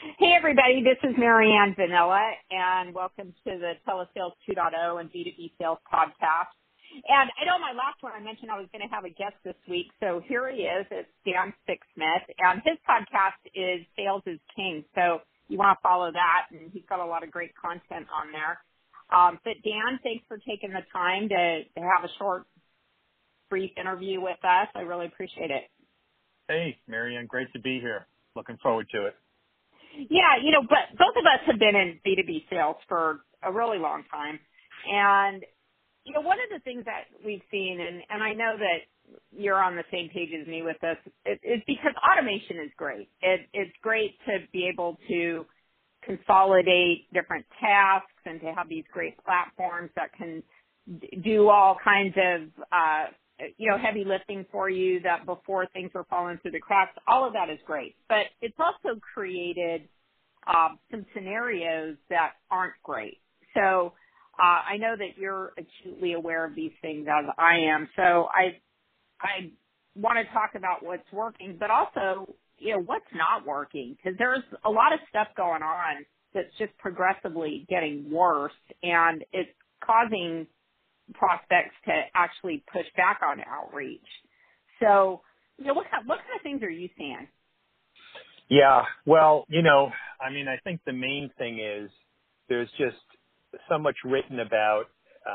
Hey everybody, this is Marianne Vanilla, and welcome to the Telesales 2.0 and B2B Sales Podcast. And I know my last one I mentioned I was going to have a guest this week, so here he is. It's Dan Sixsmith, and his podcast is Sales is King, so you want to follow that, and he's got a lot of great content on there. But Dan, thanks for taking the time to have a short, brief interview with us. I really appreciate it. Hey, Marianne, great to be here. Looking forward to it. Yeah, but both of us have been in B2B sales for a really long time. And, one of the things that we've seen, and I know that you're on the same page as me with this, is because automation is great. It's great to be able to consolidate different tasks and to have these great platforms that can do all kinds of, heavy lifting for you that before things were falling through the cracks. All of that is great. But it's also created some scenarios that aren't great. So I know that you're acutely aware of these things as I am. So I want to talk about what's working, but also, what's not working. Because there's a lot of stuff going on that's just progressively getting worse, and it's causing prospects to actually push back on outreach. So, what kind of things are you seeing? Yeah, well, I think the main thing is there's just so much written about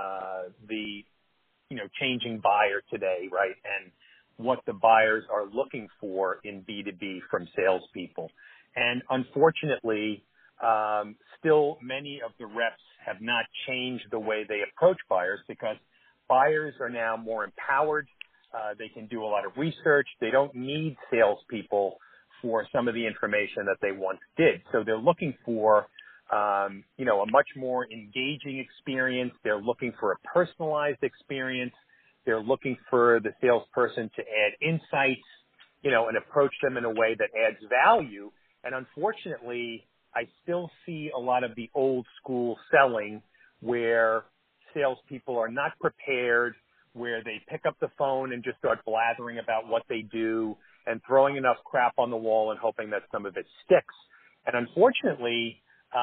the, changing buyer today, right? And what the buyers are looking for in B2B from salespeople. And unfortunately, still many of the reps have not changed the way they approach buyers because buyers are now more empowered. They can do a lot of research. They don't need salespeople for some of the information that they once did. So they're looking for, a much more engaging experience. They're looking for a personalized experience. They're looking for the salesperson to add insights, and approach them in a way that adds value. And unfortunately, I still see a lot of the old school selling where salespeople are not prepared, where they pick up the phone and just start blathering about what they do and throwing enough crap on the wall and hoping that some of it sticks. And unfortunately,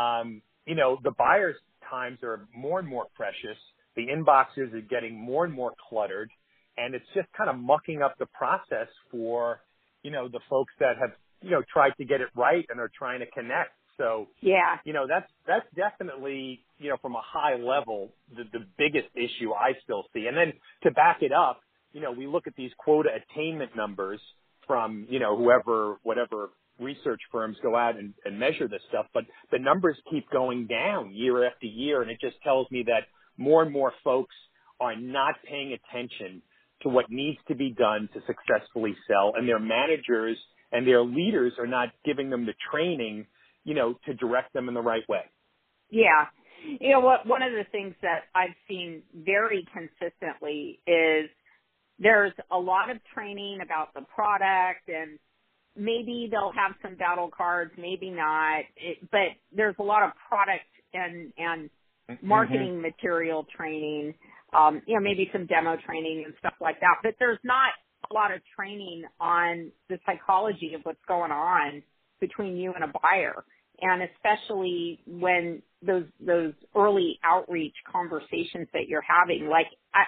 the buyer's times are more and more precious. The inboxes are getting more and more cluttered, and it's just kind of mucking up the process for, the folks that have, tried to get it right and are trying to connect. So, yeah, that's definitely, from a high level, the biggest issue I still see. And then to back it up, we look at these quota attainment numbers from, whatever research firms go out and measure this stuff, but the numbers keep going down year after year. And it just tells me that more and more folks are not paying attention to what needs to be done to successfully sell, and their managers and their leaders are not giving them the training, to direct them in the right way. Yeah. One of the things that I've seen very consistently is there's a lot of training about the product, and maybe they'll have some battle cards, maybe not, but there's a lot of product and marketing material training, maybe some demo training and stuff like that, but there's not a lot of training on the psychology of what's going on between you and a buyer. And especially when those early outreach conversations that you're having, like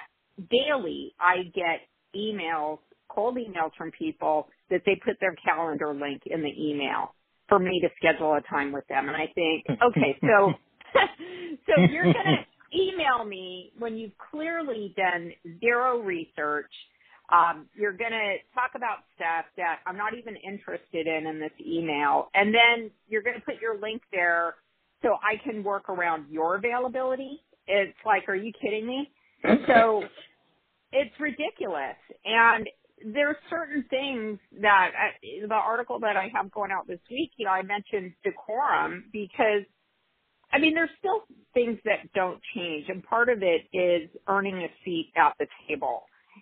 daily, I get cold emails from people that they put their calendar link in the email for me to schedule a time with them. And I think, okay, so you're going to email me when you've clearly done zero research. You're going to talk about stuff that I'm not even interested in this email. And then you're going to put your link there so I can work around your availability. It's like, are you kidding me? So it's ridiculous. And there's certain things that the article that I have going out this week, I mentioned decorum because, there's still things that don't change. And part of it is earning a seat at the table.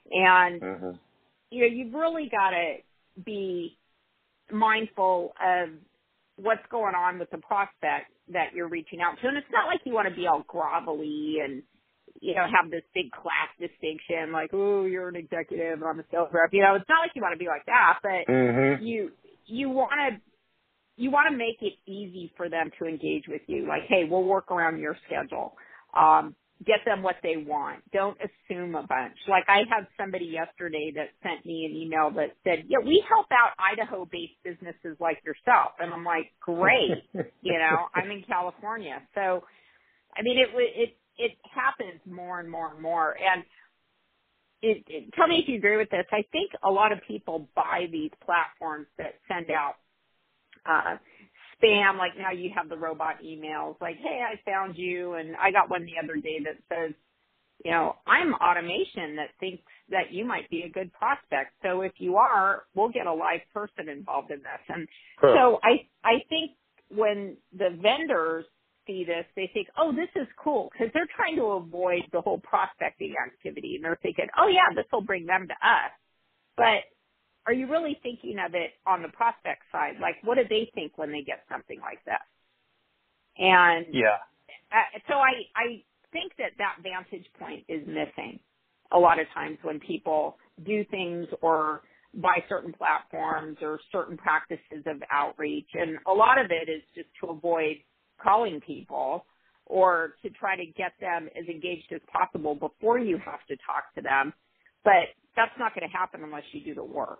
And, you've really got to be mindful of what's going on with the prospect that you're reaching out to. And it's not like you want to be all grovelly and, have this big class distinction like, oh, you're an executive, I'm a sales rep. It's not like you want to be like that, but you want to you want to make it easy for them to engage with you. Like, hey, we'll work around your schedule. Get them what they want. Don't assume a bunch. Like I had somebody yesterday that sent me an email that said, yeah, we help out Idaho-based businesses like yourself. And I'm like, great. I'm in California. So, I mean, it happens more and more and more. And tell me if you agree with this. I think a lot of people buy these platforms that send out spam. Like now you have the robot emails like, hey, I found you. And I got one the other day that says, I'm automation that thinks that you might be a good prospect. So if you are, we'll get a live person involved in this. And so I think when the vendors see this, they think, oh, this is cool, because they're trying to avoid the whole prospecting activity. And they're thinking, oh, yeah, this will bring them to us. But are you really thinking of it on the prospect side? Like, what do they think when they get something like this? And so I think that vantage point is missing a lot of times when people do things or buy certain platforms or certain practices of outreach. And a lot of it is just to avoid calling people or to try to get them as engaged as possible before you have to talk to them. But that's not going to happen unless you do the work.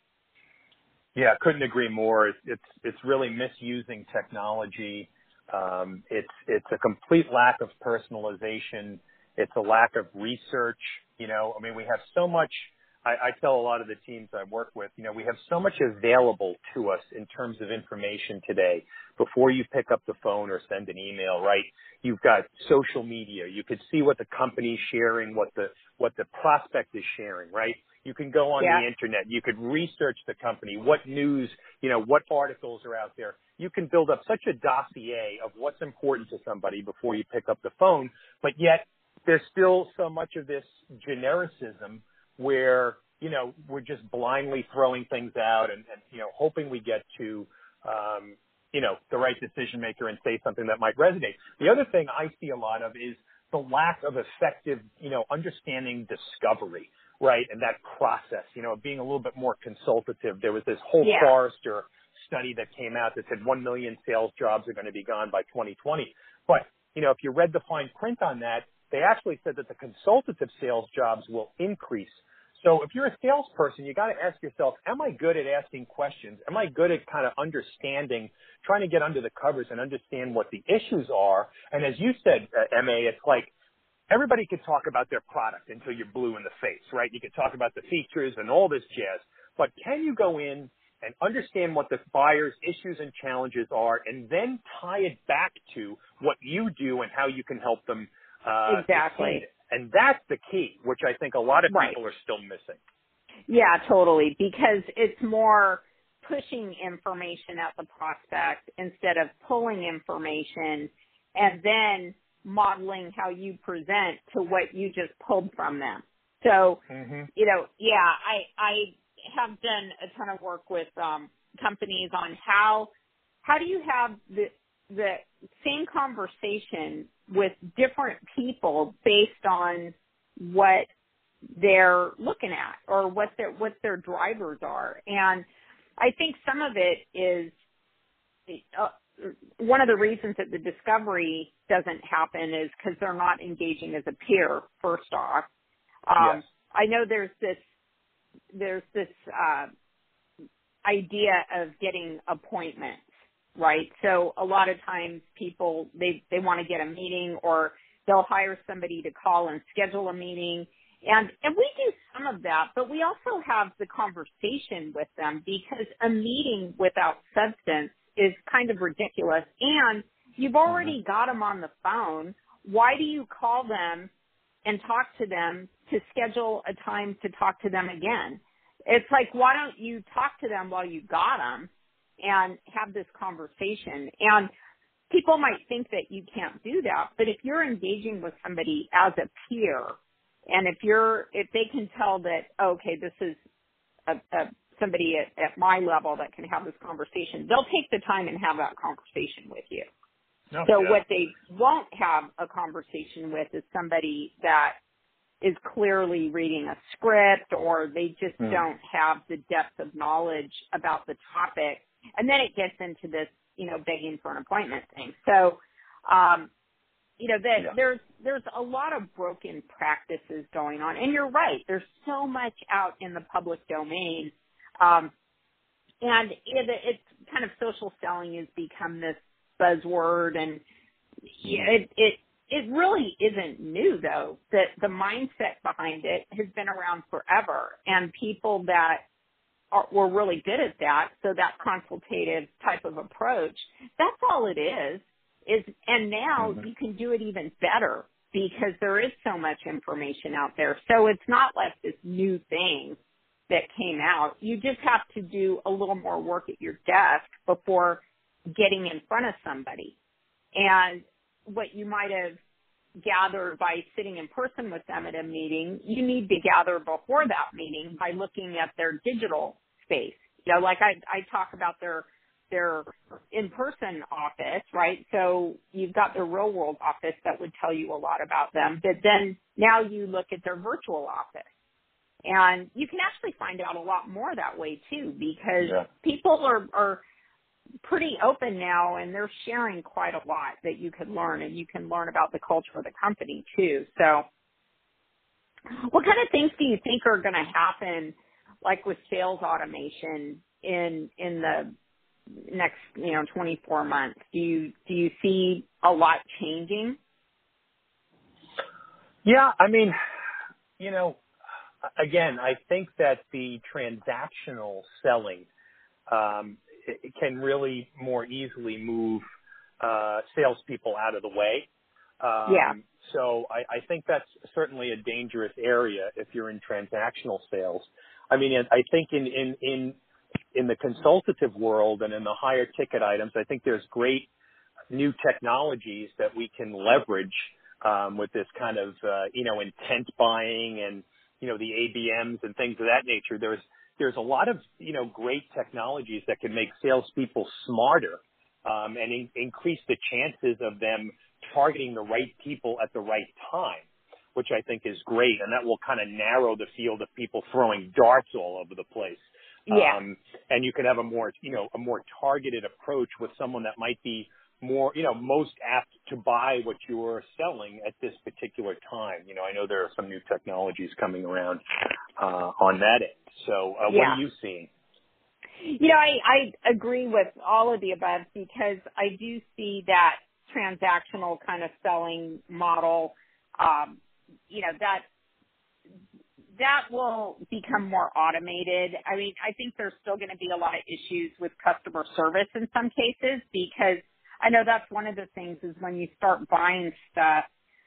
Yeah, couldn't agree more. It's really misusing technology. It's a complete lack of personalization. It's a lack of research. We have so much. I tell a lot of the teams I work with, we have so much available to us in terms of information today before you pick up the phone or send an email, right? You've got social media. You could see what the company's sharing, what the prospect is sharing, right? You can go on the internet. You could research the company, what news, what articles are out there. You can build up such a dossier of what's important to somebody before you pick up the phone, but yet there's still so much of this genericism where, we're just blindly throwing things out and hoping we get to, the right decision maker and say something that might resonate. The other thing I see a lot of is the lack of effective, understanding discovery, right? And that process, being a little bit more consultative. There was this whole Forrester study that came out that said 1 million sales jobs are going to be gone by 2020. But, if you read the fine print on that, they actually said that the consultative sales jobs will increase. So if you're a salesperson, you got to ask yourself, am I good at asking questions? Am I good at kind of understanding, trying to get under the covers and understand what the issues are? And as you said, MA, it's like everybody could talk about their product until you're blue in the face, right? You could talk about the features and all this jazz. But can you go in and understand what the buyer's issues and challenges are and then tie it back to what you do and how you can help them exactly. succeed? And that's the key, which I think a lot of people are still missing. Yeah, totally. Because it's more pushing information at the prospect instead of pulling information and then modeling how you present to what you just pulled from them. So, I have done a ton of work with companies on how do you have the same conversation with different people based on what they're looking at or what their drivers are. And I think some of it is one of the reasons that the discovery doesn't happen is because they're not engaging as a peer, first off. I know there's this idea of getting appointments. Right. So a lot of times people, they want to get a meeting or they'll hire somebody to call and schedule a meeting. And we do some of that, but we also have the conversation with them because a meeting without substance is kind of ridiculous. And you've already got them on the phone. Why do you call them and talk to them to schedule a time to talk to them again? It's like, why don't you talk to them while you got them and have this conversation? And people might think that you can't do that, but if you're engaging with somebody as a peer, and if they can tell that, okay, this is somebody at my level that can have this conversation, they'll take the time and have that conversation with you. What they won't have a conversation with is somebody that is clearly reading a script, or they just don't have the depth of knowledge about the topic And then it gets into this, begging for an appointment thing. So, there's a lot of broken practices going on. And you're right. There's so much out in the public domain. And it's kind of social selling has become this buzzword, and it really isn't new, though. That the mindset behind it has been around forever, and people that were really good at that, so that consultative type of approach, that's all it is. And now you can do it even better because there is so much information out there. So it's not like this new thing that came out. You just have to do a little more work at your desk before getting in front of somebody. And what you might have gathered by sitting in person with them at a meeting, you need to gather before that meeting by looking at their digital space. Like I talk about their in-person office, right? So you've got their real world office that would tell you a lot about them. But then now you look at their virtual office. And you can actually find out a lot more that way too, because people are pretty open now, and they're sharing quite a lot that you can learn, and you can learn about the culture of the company too. So what kind of things do you think are going to happen, like with sales automation in the next, 24 months? Do you see a lot changing? Yeah. I mean, again, I think that the transactional selling it can really more easily move salespeople out of the way. So I think that's certainly a dangerous area if you're in transactional sales. I mean, I think in the consultative world and in the higher ticket items, I think there's great new technologies that we can leverage with this kind of intent buying and the ABMs and things of that nature. There's a lot of great technologies that can make salespeople smarter and increase the chances of them targeting the right people at the right time, which I think is great, and that will kind of narrow the field of people throwing darts all over the place. Yeah. And you can have a more targeted approach with someone that might be more, most apt to buy what you're selling at this particular time. I know there are some new technologies coming around on that end. So what are you seeing? I agree with all of the above, because I do see that transactional kind of selling model, that will become more automated. I mean, I think there's still going to be a lot of issues with customer service in some cases, because I know that's one of the things is when you start buying stuff,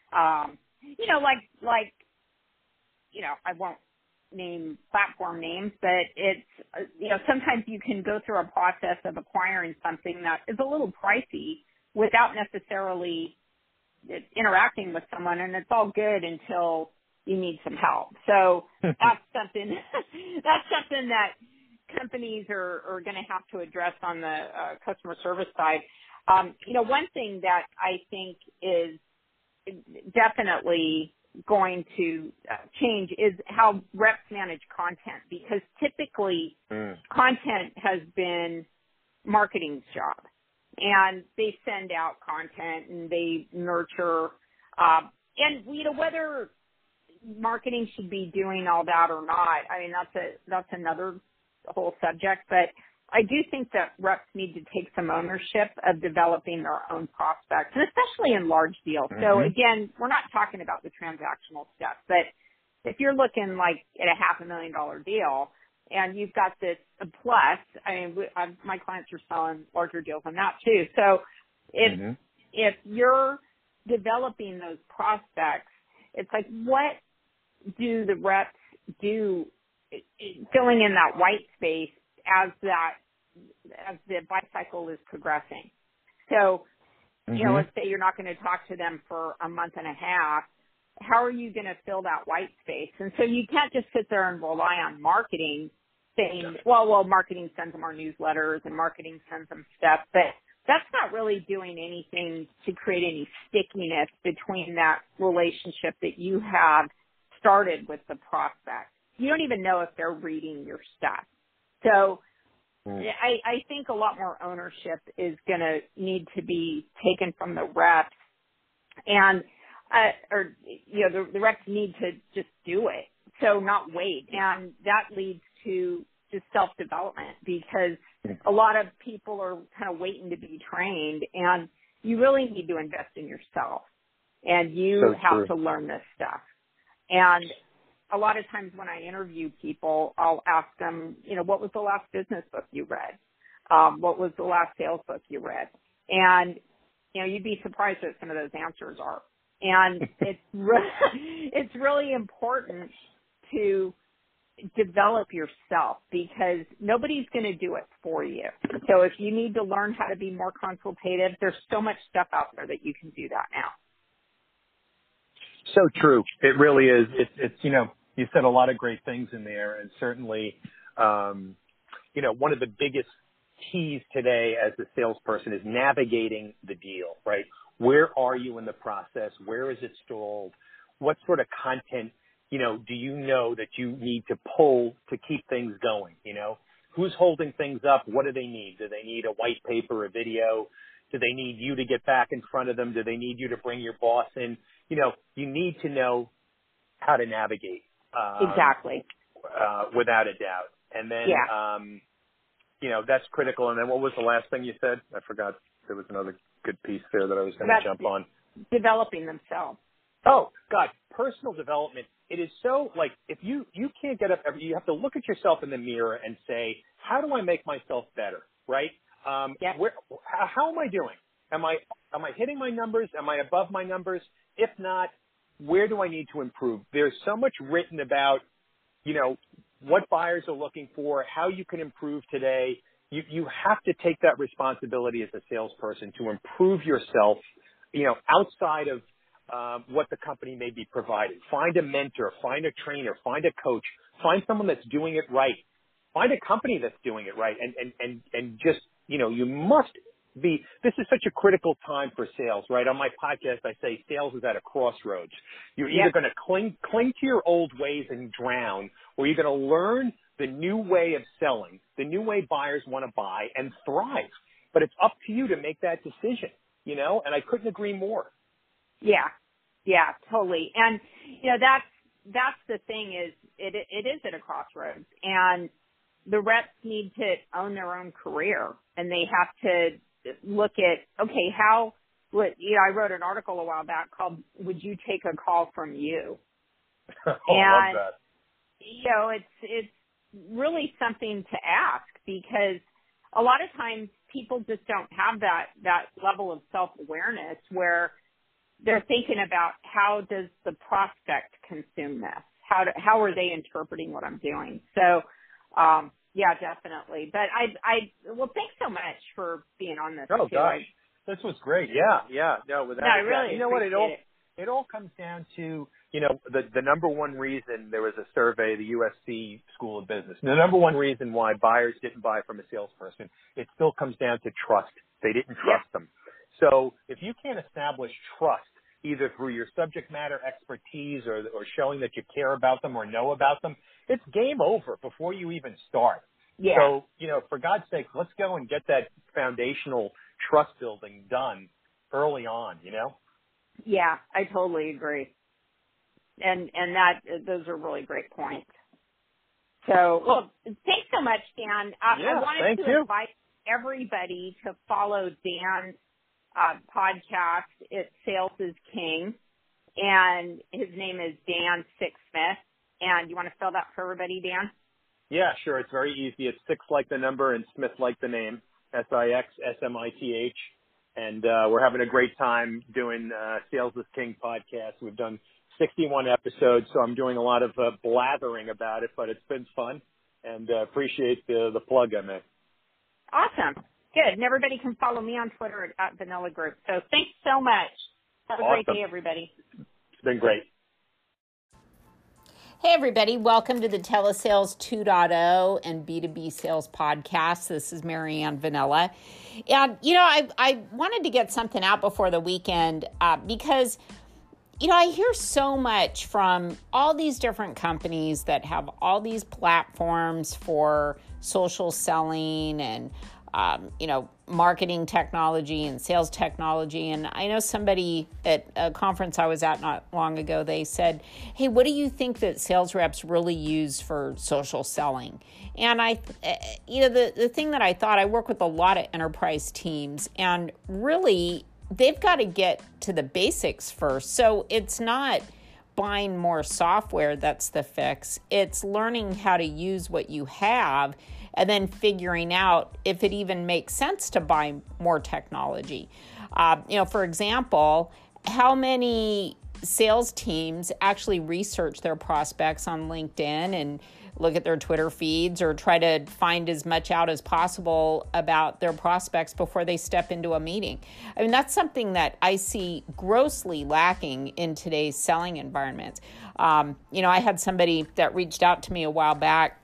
I won't name platform names, but it's, sometimes you can go through a process of acquiring something that is a little pricey without necessarily interacting with someone, and it's all good until you need some help. So that's something that companies are going to have to address on the customer service side. One thing that I think is definitely going to change is how reps manage content, because typically content has been marketing's job, and they send out content and they nurture, and whether marketing should be doing all that or not, I mean, that's another whole subject, but I do think that reps need to take some ownership of developing their own prospects, and especially in large deals. So again, we're not talking about the transactional stuff, but if you're looking like at a $500,000 deal and you've got this plus, I mean, my clients are selling larger deals than that too. So if you're developing those prospects, it's like, what do the reps do filling in that white space as the buy cycle is progressing? So, let's say you're not going to talk to them for a month and a half. How are you going to fill that white space? And so you can't just sit there and rely on marketing saying, well, marketing sends them our newsletters and marketing sends them stuff, but that's not really doing anything to create any stickiness between that relationship that you have started with the prospect. You don't even know if they're reading your stuff. So I think a lot more ownership is going to need to be taken from the reps, and the reps need to just do it, so not wait, and that leads to just self-development, because a lot of people are kind of waiting to be trained, and you really need to invest in yourself, and you have to learn this stuff. And a lot of times when I interview people, I'll ask them, what was the last business book you read? What was the last sales book you read? And, you'd be surprised what some of those answers are. And it's really important to develop yourself, because nobody's going to do it for you. So if you need to learn how to be more consultative, there's so much stuff out there that you can do that now. So true. It really is. It's you said a lot of great things in there, and certainly, one of the biggest keys today as a salesperson is navigating the deal, right? Where are you in the process? Where is it stalled? What sort of content, do you know that you need to pull to keep things going? Who's holding things up? What do they need? Do they need a white paper, a video? Do they need you to get back in front of them? Do they need you to bring your boss in? You need to know how to navigate. Exactly. Without a doubt. And then, that's critical. And then what was the last thing you said? I forgot. There was another good piece there that I was going to jump on. Developing themselves. Oh, God, personal development. It is so, if you can't get up, you have to look at yourself in the mirror and say, how do I make myself better, right? How am I doing? Am I hitting my numbers? Am I above my numbers? If not, where do I need to improve? There's so much written about, what buyers are looking for, how you can improve today. You have to take that responsibility as a salesperson to improve yourself, outside of what the company may be providing. Find a mentor, find a trainer, find a coach, find someone that's doing it right. Find a company that's doing it right, and just, you must be, this is such a critical time for sales, right? On my podcast, I say sales is at a crossroads. You're either going to cling to your old ways and drown, or you're going to learn the new way of selling, the new way buyers want to buy and thrive. But it's up to you to make that decision, and I couldn't agree more. Yeah, totally. And, that's the thing is it is at a crossroads, and the reps need to own their own career, and they have to look at, okay, I wrote an article a while back called, Would You Take a Call from You? I love that. It's really something to ask, because a lot of times people just don't have that level of self-awareness where they're thinking about, how does the prospect consume this? How are they interpreting what I'm doing? So, definitely. But well, thanks so much for being on this. Oh, gosh. This was great. Yeah. No, without I really appreciate it all comes down to, the number one reason. There was a survey, the USC School of Business. The number one reason why buyers didn't buy from a salesperson, it still comes down to trust. They didn't trust them. So if you can't establish trust, either through your subject matter expertise or showing that you care about them or know about them, it's game over before you even start. Yeah. So, for God's sake, let's go and get that foundational trust building done early on, Yeah, I totally agree. And those are really great points. So, well, thanks so much, Dan. I wanted to invite everybody to follow Dan's podcast. It's Sales is King, and his name is Dan Sixsmith. And you want to spell that for everybody, Dan? Yeah, sure. It's very easy. It's Six like the number and Smith like the name, SIXSMITH. And we're having a great time doing Sales is King podcast. We've done 61 episodes, so I'm doing a lot of blathering about it, but it's been fun, and appreciate the plug I made. Awesome. Good. And everybody can follow me on Twitter at Vanilla Group. So thanks so much. Have a great day, everybody. It's been great. Hey, everybody. Welcome to the Telesales 2.0 and B2B Sales Podcast. This is Marianne Vanilla. And, I wanted to get something out before the weekend because, I hear so much from all these different companies that have all these platforms for social selling and, marketing technology and sales technology. And I know somebody at a conference I was at not long ago, they said, hey, what do you think that sales reps really use for social selling? And the thing that I thought, I work with a lot of enterprise teams, and really they've got to get to the basics first. So it's not buying more software that's the fix. It's learning how to use what you have and then figuring out if it even makes sense to buy more technology. For example, how many sales teams actually research their prospects on LinkedIn and look at their Twitter feeds or try to find as much out as possible about their prospects before they step into a meeting? I mean, that's something that I see grossly lacking in today's selling environments. I had somebody that reached out to me a while back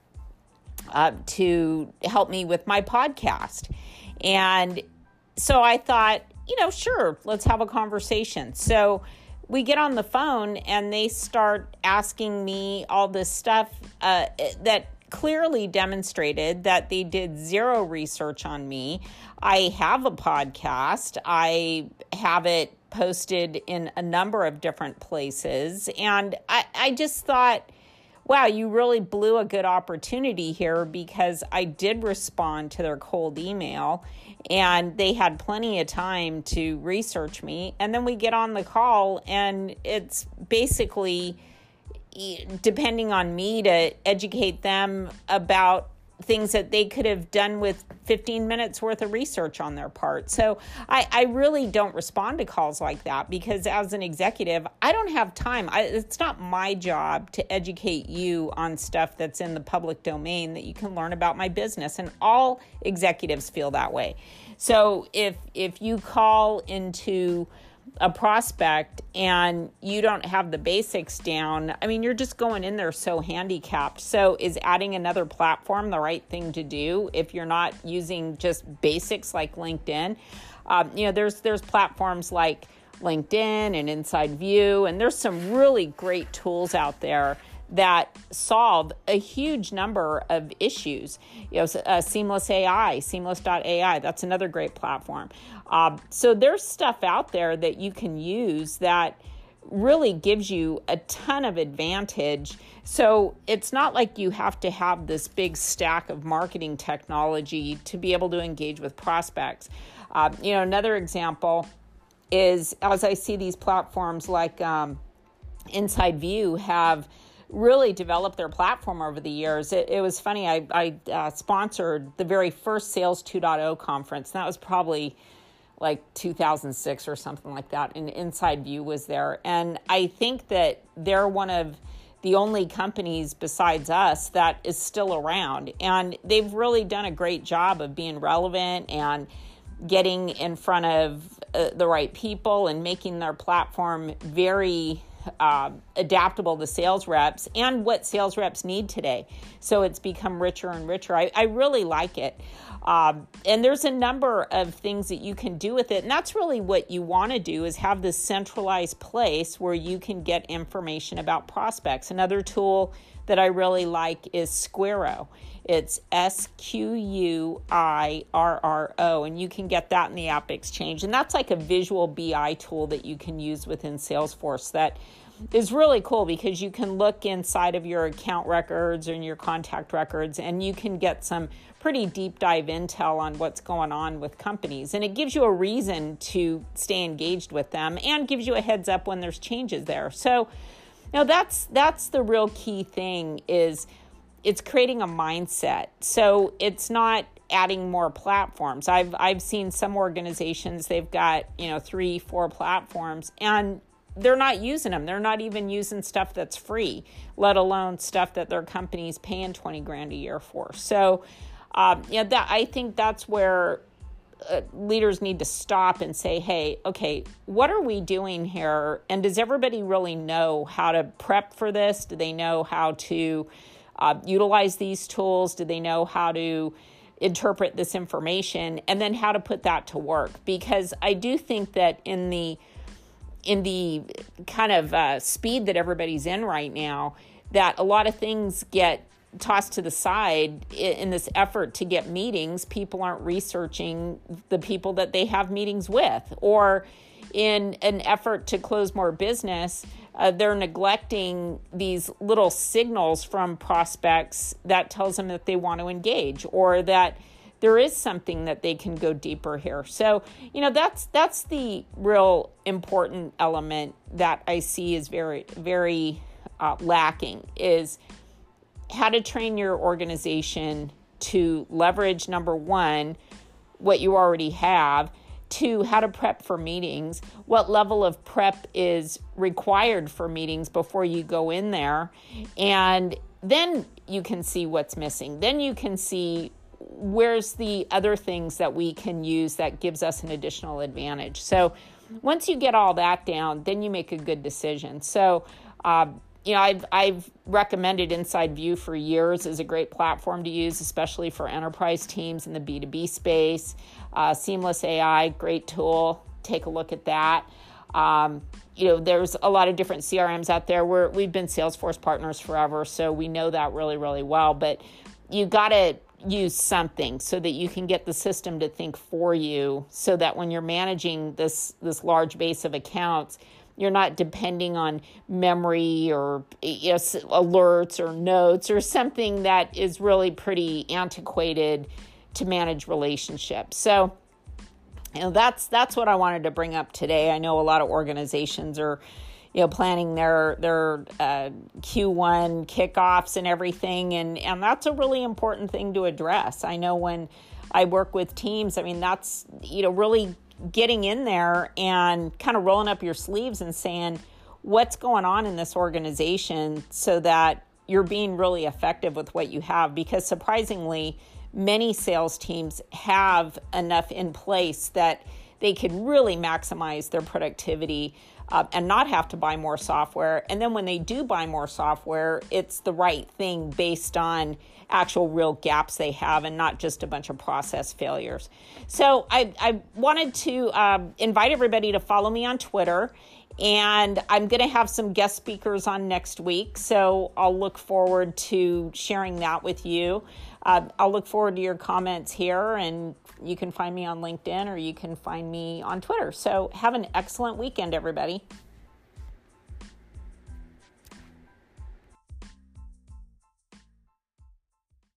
to help me with my podcast. And so I thought, sure, let's have a conversation. So we get on the phone and they start asking me all this stuff that clearly demonstrated that they did zero research on me. I have a podcast. I have it posted in a number of different places. And I just thought, wow, you really blew a good opportunity here, because I did respond to their cold email and they had plenty of time to research me. And then we get on the call and it's basically depending on me to educate them about things that they could have done with 15 minutes worth of research on their part. So I really don't respond to calls like that, because as an executive, I don't have time. It's not my job to educate you on stuff that's in the public domain that you can learn about my business. And all executives feel that way. So if you call into a prospect and you don't have the basics down, I mean, you're just going in there so handicapped. So is adding another platform the right thing to do if you're not using just basics like LinkedIn? There's platforms like LinkedIn and Inside View, and there's some really great tools out there that solve a huge number of issues. Seamless AI, seamless.ai, that's another great platform. So there's stuff out there that you can use that really gives you a ton of advantage. So it's not like you have to have this big stack of marketing technology to be able to engage with prospects. Another example is, as I see these platforms like Inside View have really developed their platform over the years. It was funny, I sponsored the very first Sales 2.0 conference. And that was probably like 2006 or something like that, and Inside View was there. And I think that they're one of the only companies besides us that is still around. And they've really done a great job of being relevant and getting in front of the right people and making their platform very adaptable to sales reps and what sales reps need today. So it's become richer and richer. I really like it. And there's a number of things that you can do with it. And that's really what you want to do, is have this centralized place where you can get information about prospects. Another tool that I really like is Squirro. It's Squirro, and you can get that in the App Exchange. And that's like a visual BI tool that you can use within Salesforce that is really cool, because you can look inside of your account records and your contact records, and you can get some pretty deep dive intel on what's going on with companies. And it gives you a reason to stay engaged with them and gives you a heads up when there's changes there. So that's the real key thing, is it's creating a mindset. So it's not adding more platforms. I've seen some organizations, they've got 3-4 platforms, and they're not using them. They're not even using stuff that's free, let alone stuff that their company's paying $20,000 a year for. So I think that's where leaders need to stop and say, hey, okay, what are we doing here? And does everybody really know how to prep for this? Do they know how to utilize these tools? Do they know how to interpret this information? And then how to put that to work? Because I do think that in the in the kind of speed that everybody's in right now, that a lot of things get tossed to the side in this effort to get meetings. People aren't researching the people that they have meetings with, or in an effort to close more business, they're neglecting these little signals from prospects that tells them that they want to engage, or that there is something that they can go deeper here. So, that's the real important element that I see is very, very lacking, is how to train your organization to leverage, number one, what you already have, two, how to prep for meetings, what level of prep is required for meetings before you go in there, and then you can see what's missing. Then you can see where's the other things that we can use that gives us an additional advantage. So once you get all that down, then you make a good decision. So, I've recommended Inside View for years as a great platform to use, especially for enterprise teams in the B2B space. Seamless AI, great tool. Take a look at that. There's a lot of different CRMs out there. We've been Salesforce partners forever, so we know that really, really well. But you got to use something so that you can get the system to think for you, so that when you're managing this large base of accounts, you're not depending on memory or alerts or notes or something that is really pretty antiquated to manage relationships. So, that's what I wanted to bring up today. I know a lot of organizations are, planning their Q1 kickoffs and everything, and that's a really important thing to address. I know when I work with teams, that's, really getting in there and kind of rolling up your sleeves and saying, what's going on in this organization so that you're being really effective with what you have. Because surprisingly, many sales teams have enough in place that they can really maximize their productivity and not have to buy more software. And then when they do buy more software, it's the right thing based on actual real gaps they have and not just a bunch of process failures. So I wanted to invite everybody to follow me on Twitter, and I'm going to have some guest speakers on next week. So I'll look forward to sharing that with you. I'll look forward to your comments here, and you can find me on LinkedIn or you can find me on Twitter. So have an excellent weekend, everybody.